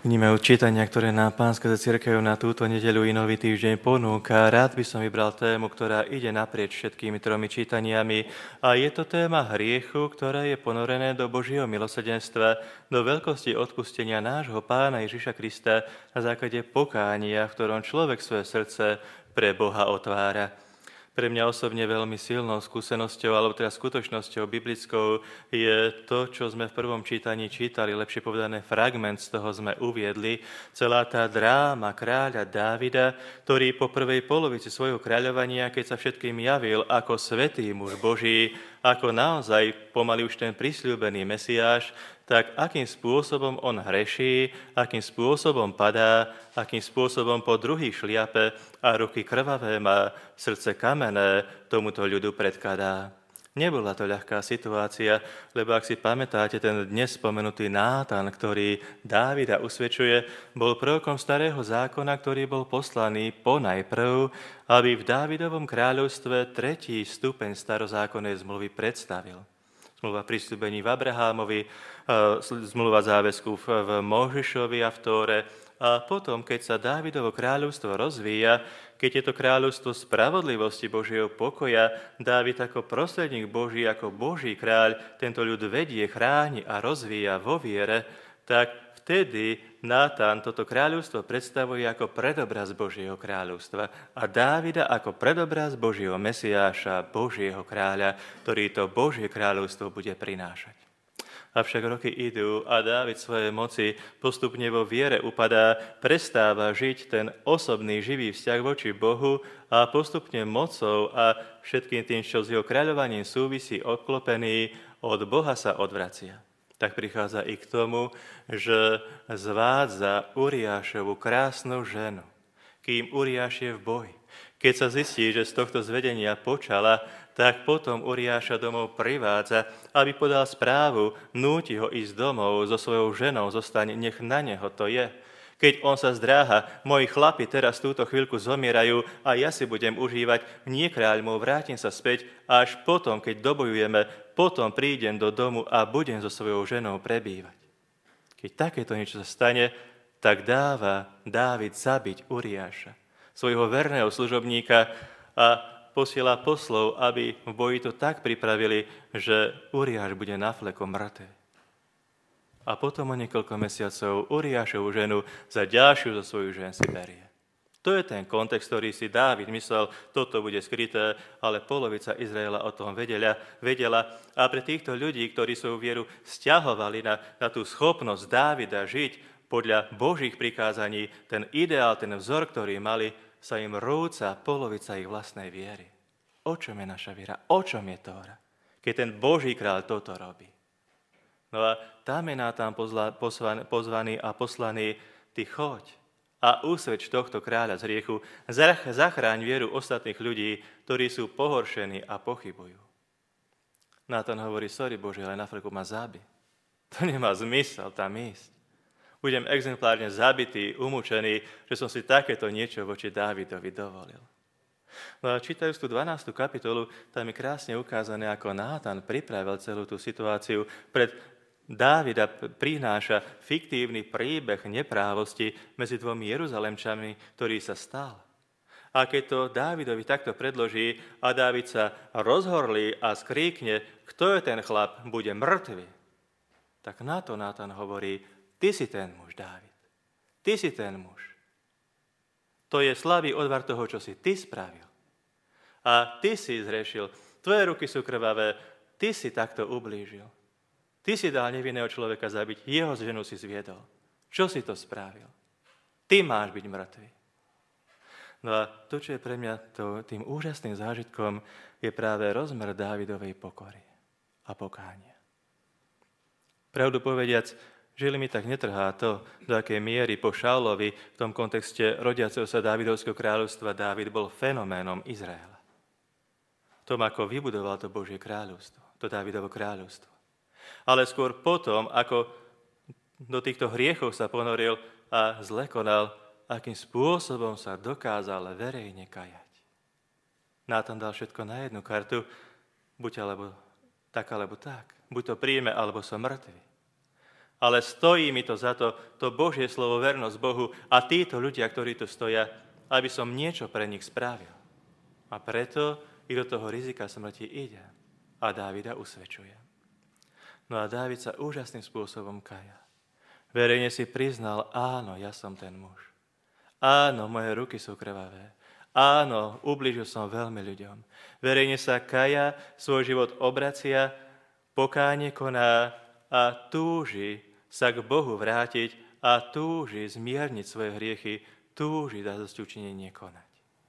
Vnímajú čítania, ktoré nám Pánska cirkev na túto nedeľu i nový týždeň ponúka. Rád by som vybral tému, ktorá ide naprieč všetkými tromi čítaniami. A je to téma hriechu, ktoré je ponorené do Božieho milosrdenstva, do veľkosti odpustenia nášho Pána Ježiša Krista na základe pokánia, v ktorom človek svoje srdce pre Boha otvára. Pre mňa osobne veľmi silnou skúsenosťou, alebo teda skutočnosťou biblickou je to, čo sme v prvom čítaní čítali, lepšie povedané fragment z toho sme uviedli, celá tá dráma kráľa Dávida, ktorý po prvej polovici svojho kráľovania, keď sa všetkým javil ako svätý muž Boží, ako naozaj pomaly už ten prisľúbený Mesiáš, tak akým spôsobom on hreší, akým spôsobom padá, akým spôsobom po druhých šliape a ruky krvavé má, srdce kamenné tomuto ľudu predkladá. Nebola to ľahká situácia, lebo ak si pamätáte, ten dnes spomenutý Nátan, ktorý Dávida usvedčuje, bol prorokom starého zákona, ktorý bol poslaný ponajprv, aby v Dávidovom kráľovstve tretí stupeň starozákonnej zmluvy predstavil. Zmluva prisľúbení v Abrahámovi, zmluva záväzku v Mojžišovi a v Tóre. A potom, keď sa Dávidovo kráľovstvo rozvíja, keď je to kráľovstvo spravodlivosti Božieho pokoja, Dávid ako prostredník Boží, ako Boží kráľ, tento ľud vedie, chráni a rozvíja vo viere, tak vtedy Nátan toto kráľovstvo predstavuje ako predobraz Božieho kráľovstva a Dávida ako predobraz Božieho Mesiáša, Božieho kráľa, ktorý to Božie kráľovstvo bude prinášať. Avšak roky idú a Dávid svojej moci postupne vo viere upadá, prestáva žiť ten osobný živý vzťah voči Bohu a postupne mocou a všetkým tým, čo s jeho kráľovaním súvisí, odklopený, od Boha sa odvracia. Tak prichádza i k tomu, že zvádza Uriášovu krásnu ženu, kým Uriáš je v boji. Keď sa zistí, že z tohto zvedenia počala, tak potom Uriáša domov privádza, aby podal správu, núti ho ísť domov so svojou ženou, zostane, nech na neho to je. Keď on sa zdráha, moji chlapi teraz túto chvíľku zomierajú a ja si budem užívať, nie kráľ môj, vrátim sa späť, a až potom, keď dobojujeme, potom prídem do domu a budem so svojou ženou prebývať. Keď takéto niečo sa stane, tak dáva Dávid zabiť Uriáša, svojho verného služobníka, a posiela poslov, aby v boji to tak pripravili, že Uriáš bude na fleku mŕtev. A potom o niekoľko mesiacov Uriášovu ženu za ďalšiu zo svoju žen si berie. To je ten kontext, ktorý si Dávid myslel, toto bude skryté, ale polovica Izraela o tom vedela. A pre týchto ľudí, ktorí svoju vieru sťahovali na tú schopnosť Dávida žiť podľa Božích prikázaní, ten ideál, ten vzor, ktorý mali, sa im rúca polovica ich vlastnej viery. O čom je naša viera? O čom je Tóra? Keď ten Boží kráľ toto robí. No a tam je Nátan pozvaný a poslaný, ty choď a usvedč tohto kráľa z hriechu, zachráň vieru ostatných ľudí, ktorí sú pohoršení a pochybujú. Nátan hovorí, sorry Bože, ale na fleku ma zabi. To nemá zmysel tam ísť. Budem exemplárne zabitý, umúčený, že som si takéto niečo voči Dávidovi dovolil. No a čítajúc tú 12. kapitolu, tam je krásne ukázané, ako Nátan pripravil celú tú situáciu. Pred Dávida prináša fiktívny príbeh neprávosti medzi dvomi Jeruzalemčanmi, ktorý sa stal. A keď to Dávidovi takto predloží a Dávid sa rozhorlí a skríkne, kto je ten chlap, bude mŕtvy, tak na to Nátan hovorí, ty si ten muž, Dávid. Ty si ten muž. To je slabý odvar toho, čo si ty spravil. A ty si zhrešil. Tvoje ruky sú krvavé. Ty si takto ublížil. Ty si dal nevinného človeka zabiť. Jeho ženu si zviedol. Čo si to spravil? Ty máš byť mŕtvy. No a to, čo je pre mňa tým úžasným zážitkom, je práve rozmer Dávidovej pokory a pokánia. Pravdu povediac, žili mi tak netrhá to, do akej miery po Šaulovi v tom kontexte rodiaceho sa Dávidovského kráľovstva Dávid bol fenoménom Izraela. Tom, ako vybudoval to Božie kráľovstvo, to Dávidovo kráľovstvo. Ale skôr potom, ako do týchto hriechov sa ponoril a zle konal, akým spôsobom sa dokázal verejne kajať. Nátan dal všetko na jednu kartu, buď alebo tak, alebo tak. Buď to príjme, alebo som mŕtvy. ale stojí mi to za to Božie slovo, vernosť Bohu a títo ľudia, ktorí tu stoja, aby som niečo pre nich spravil. A preto i do toho rizika smrti ide a Dávida usvedčuje. No a Dávid sa úžasným spôsobom kaja. Verejne si priznal, áno, ja som ten muž. Áno, moje ruky sú krvavé. Áno, ublížil som veľmi ľuďom. Verejne sa kaja, svoj život obracia, pokánie koná a túži sa k Bohu vrátiť a túži zmierniť svoje hriechy, túži zasťučinenie konať.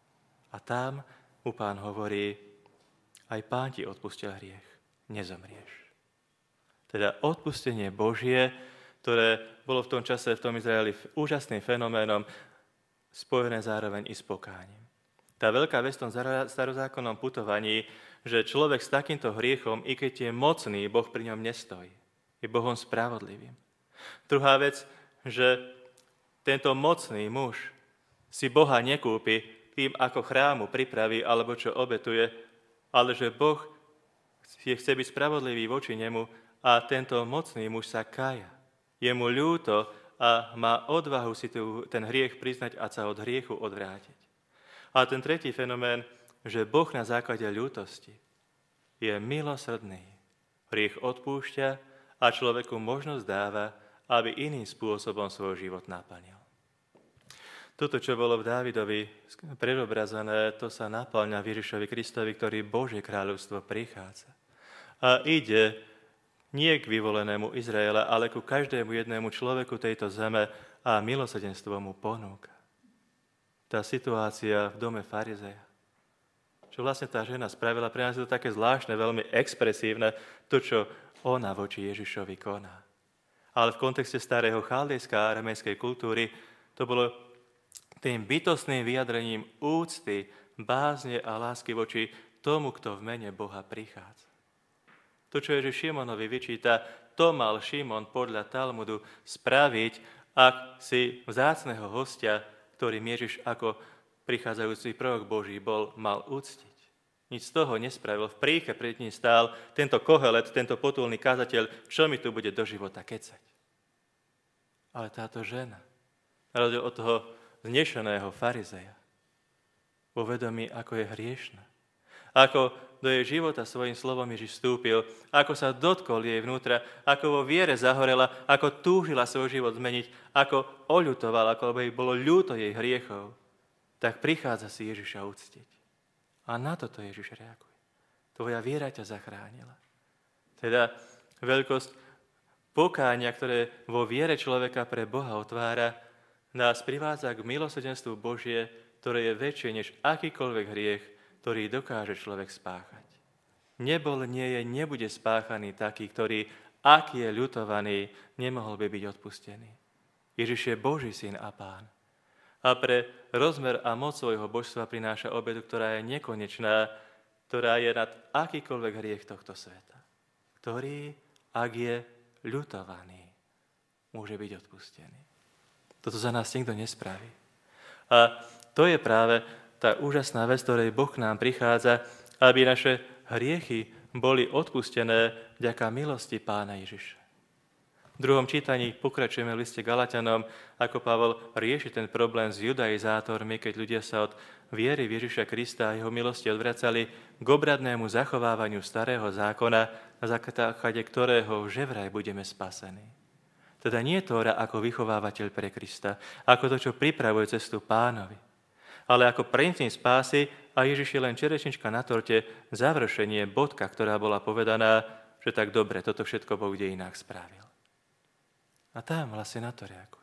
A tam mu Pán hovorí, aj Pán ti odpustil hriech, nezomrieš. Teda odpustenie Božie, ktoré bolo v tom čase, v tom Izraeli úžasným fenoménom, spojené zároveň i s pokáním. Tá veľká vec v tom starozákonnom putovaní, že človek s takýmto hriechom, i keď je mocný, Boh pri ňom nestojí. Je Bohom spravodlivým. Druhá vec, že tento mocný muž si Boha nekúpi tým, ako chrámu pripraví alebo čo obetuje, ale že Boh chce byť spravodlivý voči nemu a tento mocný muž sa kája. Je mu ľúto a má odvahu si ten hriech priznať a sa od hriechu odvrátiť. A ten tretí fenomén, že Boh na základe ľútosti je milosrdný. Hriech odpúšťa a človeku možnosť dáva, aby iným spôsobom svoj život naplnil. Toto, čo bolo v Dávidovi predobrazené, to sa naplňa v Ježišovi Kristovi, ktorý Božie kráľovstvo prichádza. A ide nie k vyvolenému Izraela, ale ku každému jednému človeku tejto zeme a milosrdenstvo mu ponúka. Tá situácia v dome farizeja, čo vlastne tá žena spravila, pre nás je to také zvláštne, veľmi expresívne, to, čo ona voči Ježišovi koná. Ale v kontexte starého chaldejskej a aramejskej kultúry to bolo tým bytostným vyjadrením úcty, bázne a lásky voči tomu, kto v mene Boha prichádza. To, čo Ježiš Šimonovi vyčíta, to mal Šimon podľa Talmudu spraviť, ak si vzácneho hostia, ktorým Ježiš ako prichádzajúci prorok Boží bol, mal úctiť. Nič z toho nespravil. V príche pred ním stál tento Kohelet, tento potulný kazateľ, čo mi tu bude do života kecať. Ale táto žena, na rozdiel od toho znešeného farizeja, vo vedomí, ako je hriešna, ako do jej života svojím slovom Ježiš vstúpil, ako sa dotkol jej vnútra, ako vo viere zahorela, ako túžila svoj život zmeniť, ako oľutovala, ako jej bolo ľúto jej hriechov, tak prichádza si Ježiša uctiť. A na toto Ježiš reaguje. Tvoja viera ťa zachránila. Teda veľkosť pokánia, ktoré vo viere človeka pre Boha otvára, nás privádza k milosrdenstvu Božie, ktoré je väčšie než akýkoľvek hriech, ktorý dokáže človek spáchať. Nebol, nie je, nebude spáchaný taký, ktorý, ak je ľutovaný, nemohol by byť odpustený. Ježiš je Boží syn a Pán. A pre rozmer a moc svojho božstva prináša obetu, ktorá je nekonečná, ktorá je nad akýkoľvek hriech tohto sveta. Ktorý, ak je ľutovaný, môže byť odpustený. Toto za nás nikto nespraví. A to je práve tá úžasná vec, ktorej Boh k nám prichádza, aby naše hriechy boli odpustené vďaka milosti Pána Ježiša. V druhom čítaní pokračujeme v liste Galatianom, ako Pavol rieši ten problém s judaizátormi, keď ľudia sa od viery v Ježiša Krista a jeho milosti odvracali k obradnému zachovávaniu starého zákona, na základe ktorého že vraj budeme spasení. Teda nie Tóra ako vychovávateľ pre Krista, ako to, čo pripravuje cestu Pánovi, ale ako princíp spásy a Ježiš je len čerešnička na torte, završenie, bodka, ktorá bola povedaná, že tak dobre, toto všetko Boh kde inak spravil. A tam vlastne na to reaguje.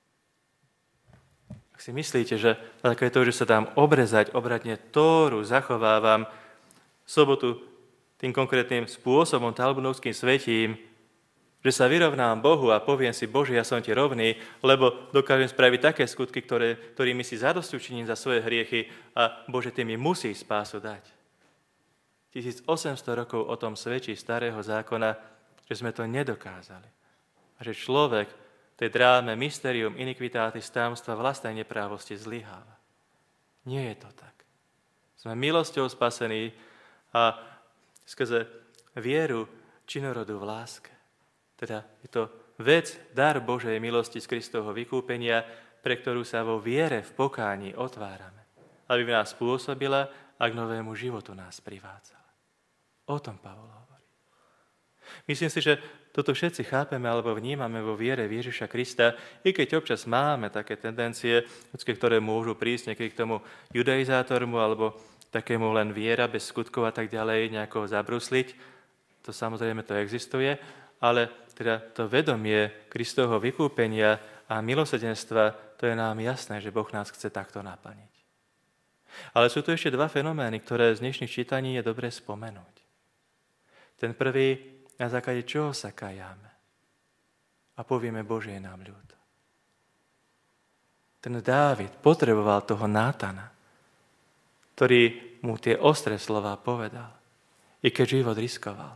Ak si myslíte, že také to, že sa dám obrezať, obradne Tóru zachovávam sobotu tým konkrétnym spôsobom, talmudovským svetím, že sa vyrovnám Bohu a poviem si, Bože, ja som ti rovný, lebo dokážem spraviť také skutky, ktorými si zadosť učiním za svoje hriechy a Bože, ty mi musíš spásu dať. 1800 rokov o tom svedčí starého zákona, že sme to nedokázali. A že človek v tej dráme mysterium iniquitatis tajomstva vlastnej neprávosti zlyháva. Nie je to tak. Sme milosťou spasení a skrze vieru činorodu v láske. Teda je to vec, dar Božej milosti z Kristovho vykúpenia, pre ktorú sa vo viere v pokáni otvárame, aby v nás pôsobila a k novému životu nás privádzala. O tom Pavol hovorí. Myslím si, že toto všetci chápeme alebo vnímame vo viere v Ježiša Krista, i keď občas máme také tendencie, ktoré môžu prísť niekedy k tomu judaizátormu alebo takému len viera bez skutkov a tak ďalej nejako zabrusliť. To samozrejme to existuje, ale teda to vedomie Kristovho vykúpenia a milosrdenstva, to je nám jasné, že Boh nás chce takto naplniť. Ale sú tu ešte dva fenomény, ktoré z dnešných čítaní je dobre spomenúť. Ten prvý, na základe čoho sa kajáme a povieme, Bože, je nám ľúto. Ten Dávid potreboval toho Nátana, ktorý mu tie ostré slová povedal, i keď život riskoval.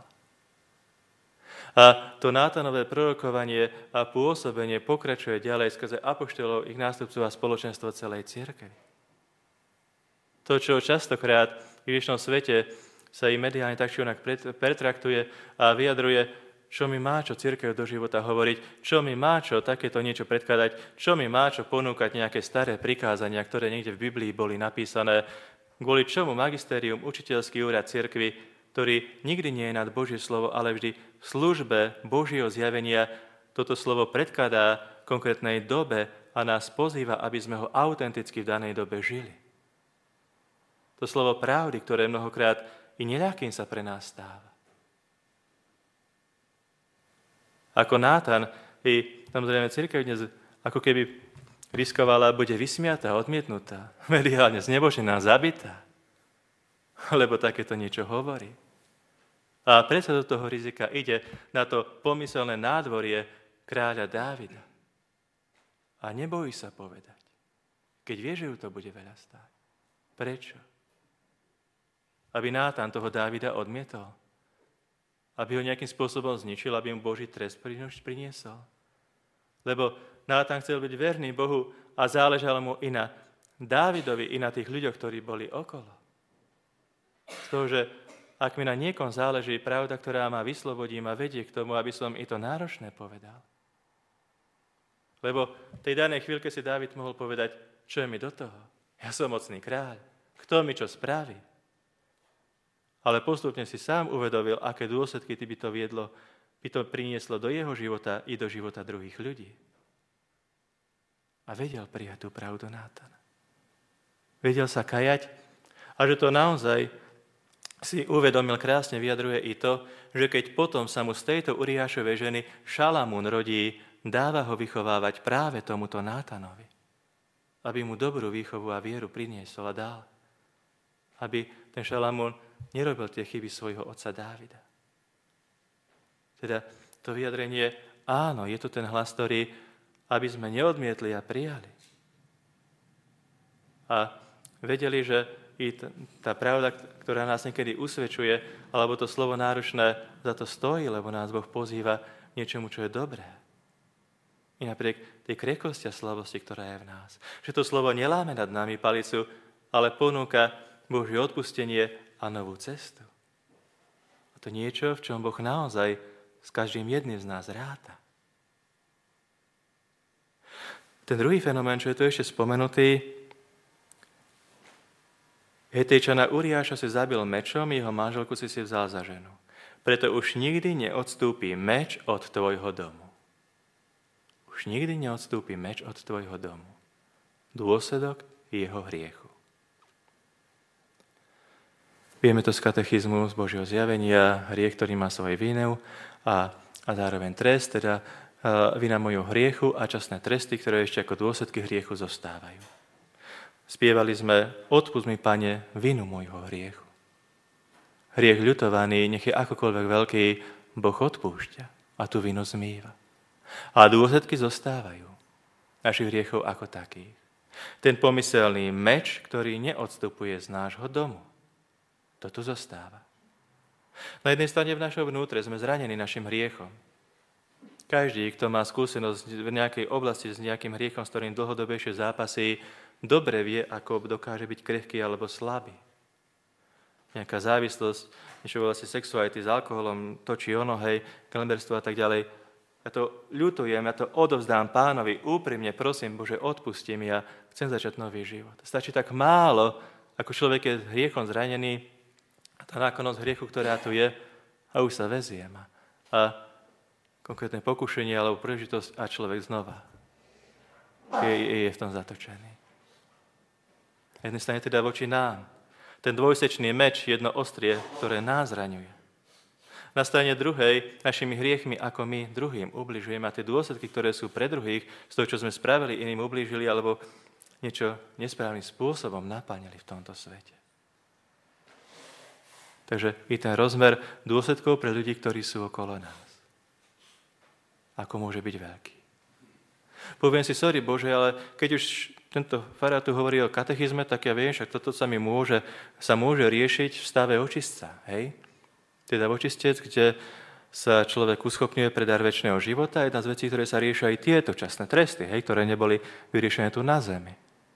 A to Nátanové prorokovanie a pôsobenie pokračuje ďalej skrze apoštolov, ich nástupcov a spoločenstvo celej cirkvi. To, čo častokrát v dnešnom svete sa i mediálne tak či onak pretraktuje a vyjadruje, čo mi má čo cirkev do života hovoriť, čo mi má čo takéto niečo predkladať, čo mi má čo ponúkať nejaké staré prikázania, ktoré niekde v Biblii boli napísané, kvôli čomu magistérium, učiteľský úrad cirkvi, ktorý nikdy nie je nad Božie slovo, ale vždy v službe Božieho zjavenia toto slovo predkladá konkrétnej dobe a nás pozýva, aby sme ho autenticky v danej dobe žili. To slovo pravdy, ktoré mnohokrát i neľahkým sa pre nás stáva. Ako Nátan, i samozrejme cirkev dnes ako keby riskovala, bude vysmiatá, odmietnutá, mediálne znebožená, zabitá, lebo takéto niečo hovorí. A predsa do toho rizika ide na to pomyselné nádvorie kráľa Dávida. A nebojí sa povedať, keď vie, že ju to bude veľa stáť. Prečo? Aby Nátan toho Dávida odmietol? Aby ho nejakým spôsobom zničil, aby mu Boží trest priniesol? Lebo Nátan chcel byť verný Bohu a záležalo mu i na Dávidovi, i na tých ľuďoch, ktorí boli okolo. Z toho, že ak mi na niekom záleží pravda, ktorá ma vyslobodí, ma vedie k tomu, aby som i to náročné povedal. Lebo v tej danej chvíľke si Dávid mohol povedať, čo je mi do toho? Ja som mocný kráľ. Kto mi čo spraví? Ale postupne si sám uvedomil, aké dôsledky by to prinieslo do jeho života i do života druhých ľudí. A vedel prijať tú pravdu Nátana. Vedel sa kajať a že to naozaj si uvedomil, krásne vyjadruje i to, že keď potom sa mu z tejto Uriášovej ženy Šalamún rodí, dáva ho vychovávať práve tomuto Nátanovi, aby mu dobrú výchovu a vieru priniesol a dal. Aby ten Šalamún nerobil tie chyby svojho otca Dávida. Teda to vyjadrenie, áno, je to ten hlas, ktorý, aby sme neodmietli a prijali. A vedeli, že i tá pravda, ktorá nás niekedy usvedčuje, alebo to slovo náročné, za to stojí, lebo nás Boh pozýva niečomu, čo je dobré. I napriek tej krehkosti a slabosti, ktorá je v nás. Že to slovo neláme nad nami palicu, ale ponúka Božie odpustenie a novú cestu. A to niečo, v čom Boh naozaj s každým jedným z nás ráta. Ten druhý fenomén, čo je tu ešte spomenutý, Hetejčana Uriáša si zabil mečom, jeho manželku si vzal za ženu. Preto už nikdy neodstúpi meč od tvojho domu. Už nikdy neodstúpi meč od tvojho domu. Dôsledok jeho hriechu. Vieme to z katechizmu, z Božieho zjavenia, hriech, ktorý má svoju vinu a zároveň trest, teda vina mojho hriechu a časné tresty, ktoré ešte ako dôsledky hriechu zostávajú. Spievali sme, odpusť mi, Pane, vinu môjho hriechu. Hriech ľutovaný, nech je akokoľvek veľký, Boh odpúšťa a tú vinu zmýva. A dôsledky zostávajú našich hriechov ako takých. Ten pomyselný meč, ktorý neodstupuje z nášho domu, to tu zostáva. Na jednej strane v našom vnútre sme zranení našim hriechom. Každý, kto má skúsenosť v nejakej oblasti s nejakým hriechom, s ktorým dlhodobejšie zápasí, dobre vie, ako dokáže byť krehký alebo slabý. Nejaká závislosť, niečo vlastne sexuality s alkoholom, to či ono, hej, kalenderstvo a tak ďalej. Ja to ľutujem, ja to odovzdám Pánovi, úprimne prosím, Bože, odpusti mi, ja chcem začať nový život. Stačí tak málo, ako človek je hriechom zranený, a tá nákonnosť hriechu, ktorá tu je, a už sa veziem. A konkrétne pokušenie alebo príležitosť a človek znova je v tom zatočený. Na jednej strane teda voči nám. Ten dvojsečný meč, jedno ostrie, ktoré nás zraňuje. Na strane druhej, našimi hriechmi, ako my druhým ubližujeme a tie dôsledky, ktoré sú pre druhých, z toho, čo sme spravili, iným ublížili, alebo niečo nesprávnym spôsobom naplnili v tomto svete. Takže i ten rozmer dôsledkov pre ľudí, ktorí sú okolo nás. Ako môže byť veľký. Poviem si, sorry Bože, ale keď už tento farár tu hovorí o katechizme, tak ja viem, však toto sa môže riešiť v stave očistca, hej? Teda očistec, kde sa človek uschopňuje pre dar večného života, jedna z vecí, ktoré sa riešia aj tieto časné tresty, hej, ktoré neboli vyriešené tu na zemi.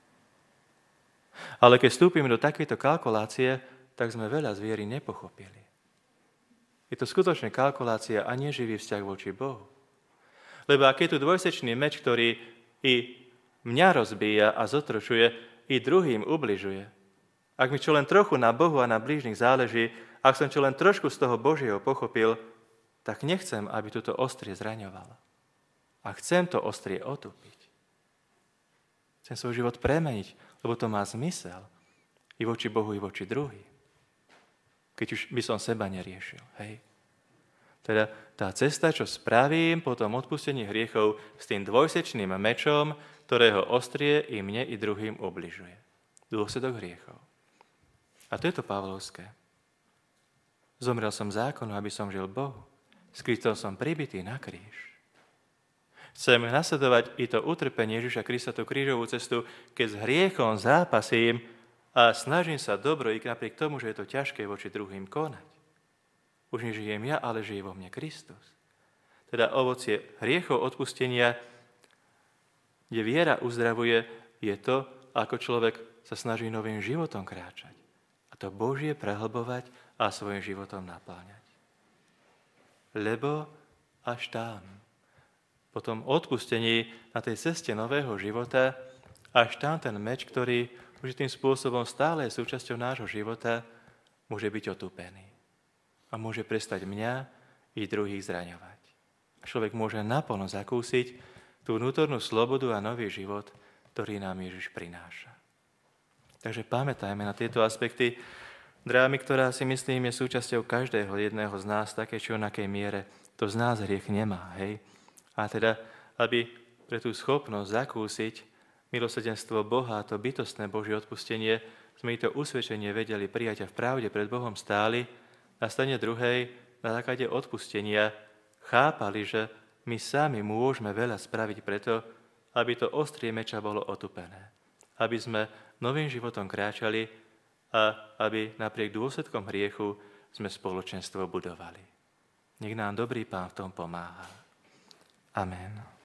Ale keď vstúpime do takéto kalkulácie, tak sme veľa z viery nepochopili. Je to skutočne kalkulácia a neživý vzťah voči Bohu. Lebo ak je tu dvojsečný meč, ktorý i mňa rozbíja a zotročuje, i druhým ubližuje. Ak mi čo len trochu na Bohu a na blížnych záleží, ak som čo len trošku z toho Božieho pochopil, tak nechcem, aby toto ostrie zraňovalo. A chcem to ostrie otupiť. Chcem svoj život premeniť, lebo to má zmysel. I voči Bohu, i voči druhým. Keď už by som seba neriešil. Hej. Teda tá cesta, čo spravím po tom odpustení hriechov s tým dvojsečným mečom, ktorého ostrie i mne, i druhým ubližuje. Dôsledok hriechov. A to je to Pavlovské. Zomrel som zákonu, aby som žil Bohu. S Kristom som pribitý na kríž. Chcem nasledovať i to utrpenie Ježiša Krista, tú krížovú cestu, keď s hriechom zápasím a snažím sa dobro, i napriek tomu, že je to ťažké voči druhým konať. Už nežijem ja, ale žije vo mne Kristus. Teda ovocie hriechov odpustenia, kde viera uzdravuje, je to, ako človek sa snaží novým životom kráčať. A to Božie prehlbovať a svojim životom napáňať. Lebo až tam, po tom odpustení na tej ceste nového života, až tam ten meč, ktorý určitým spôsobom stále je súčasťou nášho života, môže byť otupený. A môže prestať mňa i druhých zraňovať. A človek môže naplno zakúsiť tú vnútornú slobodu a nový život, ktorý nám Ježiš prináša. Takže pamätajme na tieto aspekty drámy, ktorá si myslím je súčasťou každého jedného z nás, také či onakej miere. To z nás hriech nemá, hej? A teda, aby pre tú schopnosť zakúsiť milosrdenstvo Boha, to bytostné Božie odpustenie, sme i to usvedčenie vedeli prijať a v pravde pred Bohom stáli, na strane druhej, na základe odpustenia, chápali, že my sami môžeme veľa spraviť preto, aby to ostrie meča bolo otupené. Aby sme novým životom kráčali a aby napriek dôsledkom hriechu sme spoločenstvo budovali. Nech nám dobrý Pán v tom pomáha. Amen.